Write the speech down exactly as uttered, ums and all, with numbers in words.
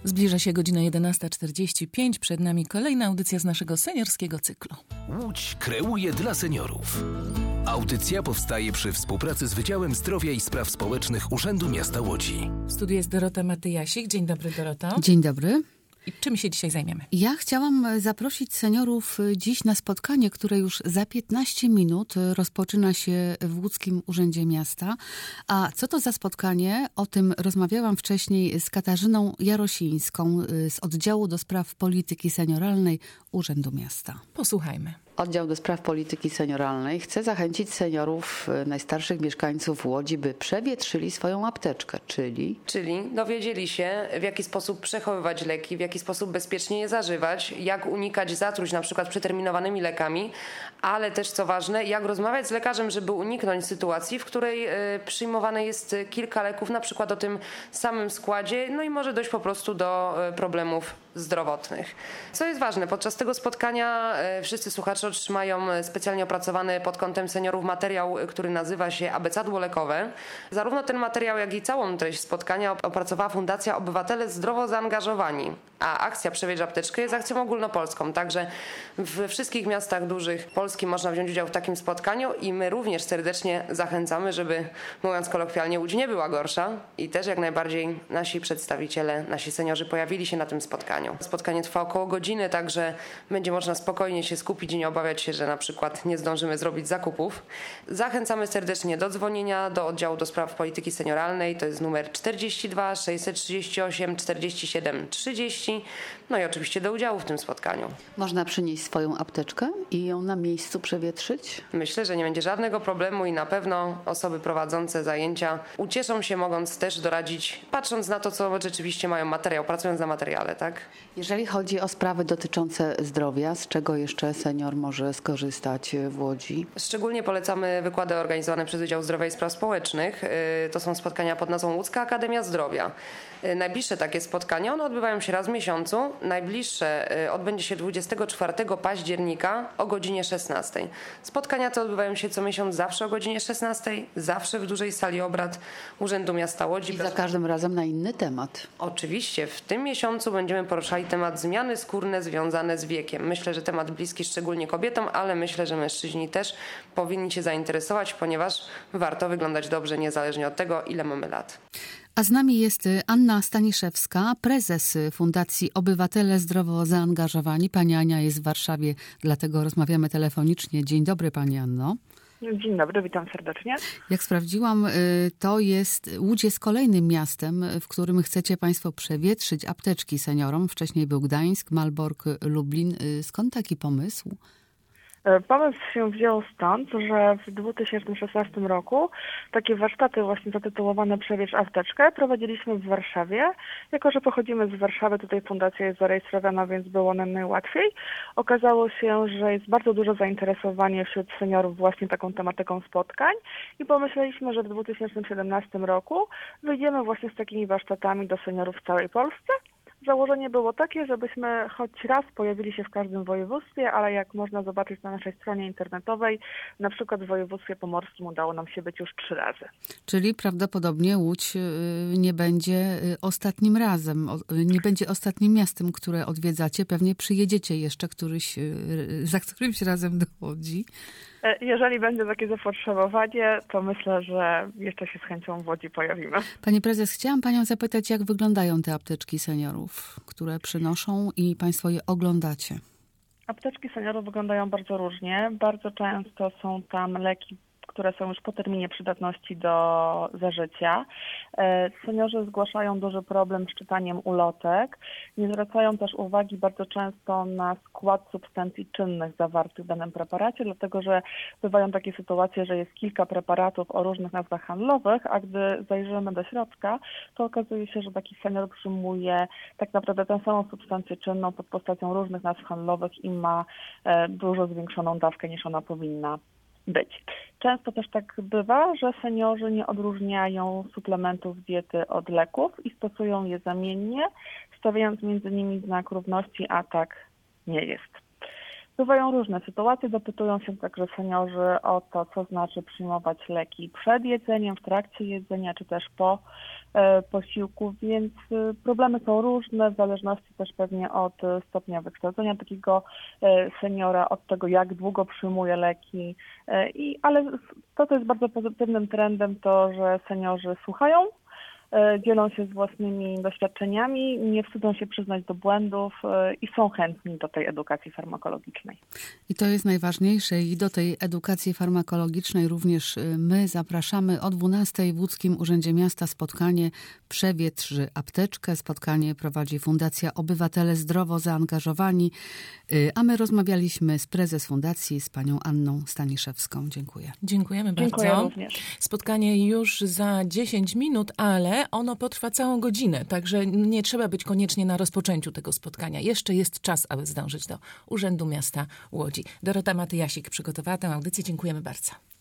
Zbliża się godzina jedenasta czterdzieści pięć. Przed nami kolejna audycja z naszego seniorskiego cyklu. Łódź kreuje dla seniorów. Audycja powstaje przy współpracy z Wydziałem Zdrowia i Spraw Społecznych Urzędu Miasta Łodzi. W studiu jest Dorota Matyjasik. Dzień dobry, Doroto. Dzień dobry. I czym się dzisiaj zajmiemy? Ja chciałam zaprosić seniorów dziś na spotkanie, które już za piętnaście minut rozpoczyna się w Łódzkim Urzędzie Miasta. A co to za spotkanie? O tym rozmawiałam wcześniej z Katarzyną Jarosińską z Oddziału do Spraw Polityki Senioralnej Urzędu Miasta. Posłuchajmy. Oddział do Spraw Polityki Senioralnej chce zachęcić seniorów, najstarszych mieszkańców Łodzi, by przewietrzyli swoją apteczkę, czyli... Czyli dowiedzieli się, w jaki sposób przechowywać leki, w jaki sposób bezpiecznie je zażywać, jak unikać zatruć na przykład przeterminowanymi lekami, ale też co ważne, jak rozmawiać z lekarzem, żeby uniknąć sytuacji, w której przyjmowane jest kilka leków, na przykład o tym samym składzie, no i może dojść po prostu do problemów zdrowotnych. Co jest ważne, podczas tego spotkania wszyscy słuchacze otrzymają specjalnie opracowany pod kątem seniorów materiał, który nazywa się Abecadło lekowe. Zarówno ten materiał, jak i całą treść spotkania opracowała Fundacja Obywatele Zdrowo Zaangażowani, a akcja Przewieź apteczkę jest akcją ogólnopolską, także we wszystkich miastach dużych Polski można wziąć udział w takim spotkaniu i my również serdecznie zachęcamy, żeby, mówiąc kolokwialnie, Łódź nie była gorsza i też jak najbardziej nasi przedstawiciele, nasi seniorzy pojawili się na tym spotkaniu. Spotkanie trwa około godziny, także będzie można spokojnie się skupić i nie obawiać się, że na przykład nie zdążymy zrobić zakupów. Zachęcamy serdecznie do dzwonienia do Oddziału do Spraw Polityki Senioralnej, to jest numer czterdzieści dwa sześćset trzydzieści osiem czterdzieści siedem trzydzieści, no i oczywiście do udziału w tym spotkaniu. Można przynieść swoją apteczkę i ją na miejscu przewietrzyć? Myślę, że nie będzie żadnego problemu i na pewno osoby prowadzące zajęcia ucieszą się, mogąc też doradzić, patrząc na to, co rzeczywiście mają materiał, pracując na materiale, tak? Jeżeli chodzi o sprawy dotyczące zdrowia, z czego jeszcze senior może skorzystać w Łodzi? Szczególnie polecamy wykłady organizowane przez Wydział Zdrowia i Spraw Społecznych. To są spotkania pod nazwą Łódzka Akademia Zdrowia. Najbliższe takie spotkania, one odbywają się raz w miesiącu. Najbliższe odbędzie się dwudziestego czwartego października o godzinie szesnastej. Spotkania te odbywają się co miesiąc zawsze o godzinie szesnastej, zawsze w dużej sali obrad Urzędu Miasta Łodzi. I za każdym razem na inny temat. Oczywiście. W tym miesiącu będziemy poruszali temat zmiany skórne związane z wiekiem. Myślę, że temat bliski szczególnie kobietom, ale myślę, że mężczyźni też powinni się zainteresować, ponieważ warto wyglądać dobrze niezależnie od tego, ile mamy lat. A z nami jest Anna Staniszewska, prezes Fundacji Obywatele Zdrowo Zaangażowani. Pani Ania jest w Warszawie, dlatego rozmawiamy telefonicznie. Dzień dobry, pani Anno. Dzień dobry, witam serdecznie. Jak sprawdziłam, to jest Łódź jest kolejnym miastem, w którym chcecie państwo przewietrzyć apteczki seniorom. Wcześniej był Gdańsk, Malbork, Lublin. Skąd taki pomysł? Pomysł się wziął stąd, że w dwa tysiące szesnastym roku takie warsztaty właśnie zatytułowane Przewieź apteczkę prowadziliśmy w Warszawie. Jako że pochodzimy z Warszawy, tutaj fundacja jest zarejestrowana, więc było nam najłatwiej. Okazało się, że jest bardzo duże zainteresowanie wśród seniorów właśnie taką tematyką spotkań i pomyśleliśmy, że w dwa tysiące siedemnastym roku wyjdziemy właśnie z takimi warsztatami do seniorów w całej Polsce. Założenie było takie, żebyśmy choć raz pojawili się w każdym województwie, ale jak można zobaczyć na naszej stronie internetowej, na przykład w województwie pomorskim udało nam się być już trzy razy. Czyli prawdopodobnie Łódź nie będzie ostatnim razem, nie będzie ostatnim miastem, które odwiedzacie. Pewnie przyjedziecie jeszcze któryś, za którymś razem do Łodzi. Jeżeli będzie takie zapotrzebowanie, to myślę, że jeszcze się z chęcią w Łodzi pojawimy. Pani prezes, chciałam panią zapytać, jak wyglądają te apteczki seniorów, które przynoszą i państwo je oglądacie? Apteczki seniorów wyglądają bardzo różnie. Bardzo często są tam leki, które są już po terminie przydatności do zażycia. Seniorzy zgłaszają duży problem z czytaniem ulotek. Nie zwracają też uwagi bardzo często na skład substancji czynnych zawartych w danym preparacie, dlatego że bywają takie sytuacje, że jest kilka preparatów o różnych nazwach handlowych, a gdy zajrzymy do środka, to okazuje się, że taki senior przyjmuje tak naprawdę tę samą substancję czynną pod postacią różnych nazw handlowych i ma dużo zwiększoną dawkę niż ona powinna być. Często też tak bywa, że seniorzy nie odróżniają suplementów diety od leków i stosują je zamiennie, stawiając między nimi znak równości, a tak nie jest. Bywają różne sytuacje, dopytują się także seniorzy o to, co znaczy przyjmować leki przed jedzeniem, w trakcie jedzenia, czy też po e, posiłku, więc e, problemy są różne, w zależności też pewnie od e, stopnia wykształcenia takiego e, seniora, od tego, jak długo przyjmuje leki, e, i, ale to, co jest bardzo pozytywnym trendem, to, że seniorzy słuchają, dzielą się z własnymi doświadczeniami, nie wstydzą się przyznać do błędów i są chętni do tej edukacji farmakologicznej. I to jest najważniejsze i do tej edukacji farmakologicznej również my zapraszamy o dwunastej w Łódzkim Urzędzie Miasta spotkanie Przewietrz apteczkę. Spotkanie prowadzi Fundacja Obywatele Zdrowo Zaangażowani, a my rozmawialiśmy z prezes fundacji, z panią Anną Staniszewską. Dziękuję. Dziękujemy bardzo. Dziękuję również. Spotkanie już za dziesięć minut, ale ono potrwa całą godzinę, także nie trzeba być koniecznie na rozpoczęciu tego spotkania. Jeszcze jest czas, aby zdążyć do Urzędu Miasta Łodzi. Dorota Matyjasik przygotowała tę audycję. Dziękujemy bardzo.